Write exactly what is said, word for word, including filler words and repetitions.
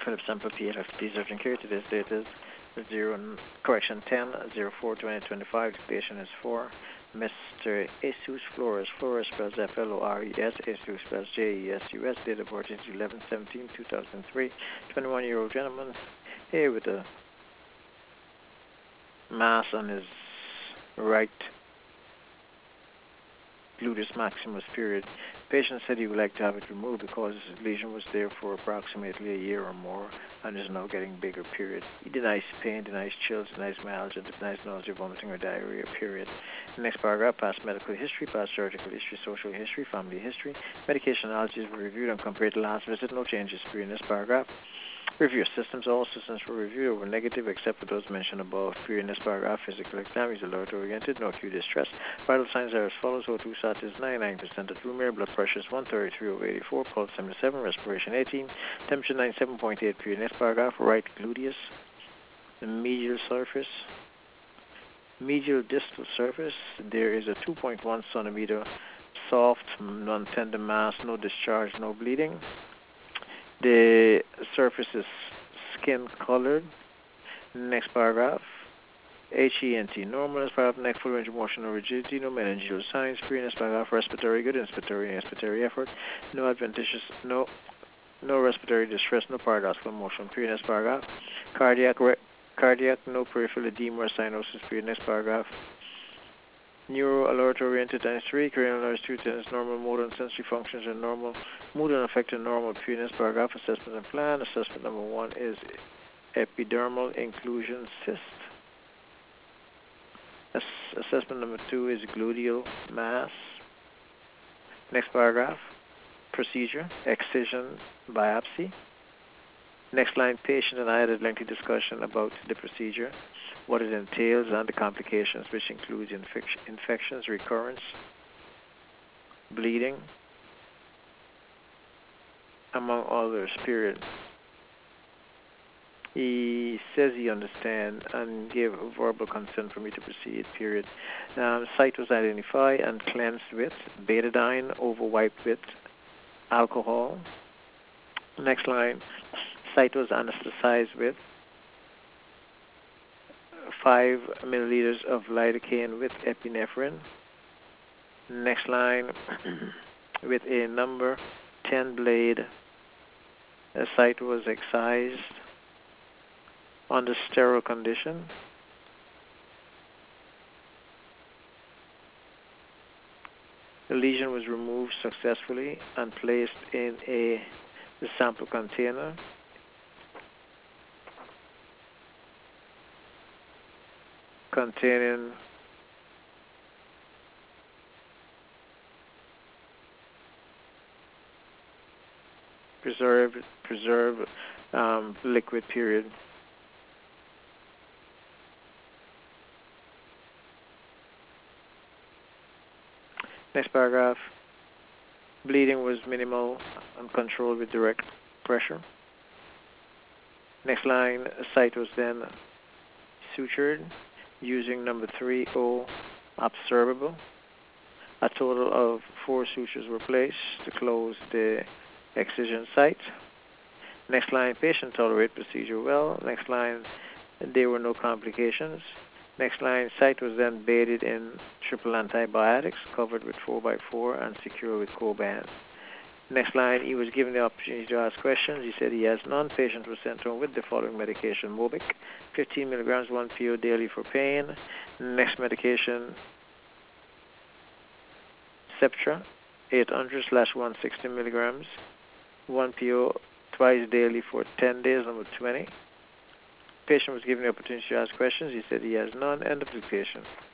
Philip Sample P L F P Surgeon Care. Today's date is zero, correction ten, zero four twenty twenty-five. The patient is for Mister Jesus Flores. Flores spells F L O R E S. Jesus spells J E S U S. Date of birth is eleven seventeen two thousand three. twenty-one year old gentleman here with a mass on his right gluteus maximus period. Patient said he would like to have it removed because his lesion was there for approximately a year or more and is now getting bigger, period. He denies pain, denies chills, denies myalgia, denies nausea, vomiting, or diarrhea, period. Next paragraph, past medical history, past surgical history, social history, family history. Medication allergies were reviewed and compared to last visit. No changes period in this paragraph. Review systems. All systems were reviewed were negative except for those mentioned above. Period in this paragraph. Physical exam is alert oriented. No acute distress. Vital signs are as follows. O two sat is ninety-nine percent at room air. Blood pressure is one thirty-three over eighty-four. Pulse seventy-seven. Respiration eighteen. Temperature ninety-seven point eight. Period in this paragraph. Right gluteus. The medial surface. Medial distal surface. There is a two point one centimeter soft, non-tender mass. No discharge. No bleeding. The surface is skin colored. Next paragraph. H E N T normal. Next paragraph. Neck full range of motion or rigidity. No meningeal signs. Next paragraph. Respiratory good. Inspiratory expiratory effort. No adventitious. No no respiratory distress. No paradoxical motion. Next paragraph. Cardiac re, cardiac. No peripheral edema or cyanosis. Next paragraph. Neuro alert oriented times three, cranial nerves two times normal, motor and sensory functions are normal, mood and affected normal. Previous paragraph assessment and plan. Assessment number one is epidermal inclusion cyst. Ass- assessment number two is gluteal mass. Next paragraph, procedure, excision, biopsy. Next line, patient and I had a lengthy discussion about the procedure, what it entails, and the complications, which includes infec- infections, recurrence, bleeding, among others, period. He says he understands and gave verbal consent for me to proceed, period. Um, site was identified and cleansed with betadine, over wiped with alcohol. Next line, site was anesthetized with five milliliters of lidocaine with epinephrine. Next line, with a number ten blade, the site was excised under sterile condition. The lesion was removed successfully and placed in a the sample container. Containing preserved preserved um, liquid, period. Next paragraph. Bleeding was minimal and controlled with direct pressure. Next line, a site was then sutured using number three O observable. A total of four sutures were placed to close the excision site. Next line, patient tolerated procedure well. Next line, there were no complications. Next line, site was then bathed in triple antibiotics, covered with four by four and secure with Coban. Next line, he was given the opportunity to ask questions. He said he has none. Patient was sent home with the following medication: Mobic, fifteen milligrams, one P O daily for pain. Next medication, Septra, eight hundred slash one hundred sixty milligrams, one P O twice daily for ten days, number twenty. Patient was given the opportunity to ask questions. He said he has none. End of the patient.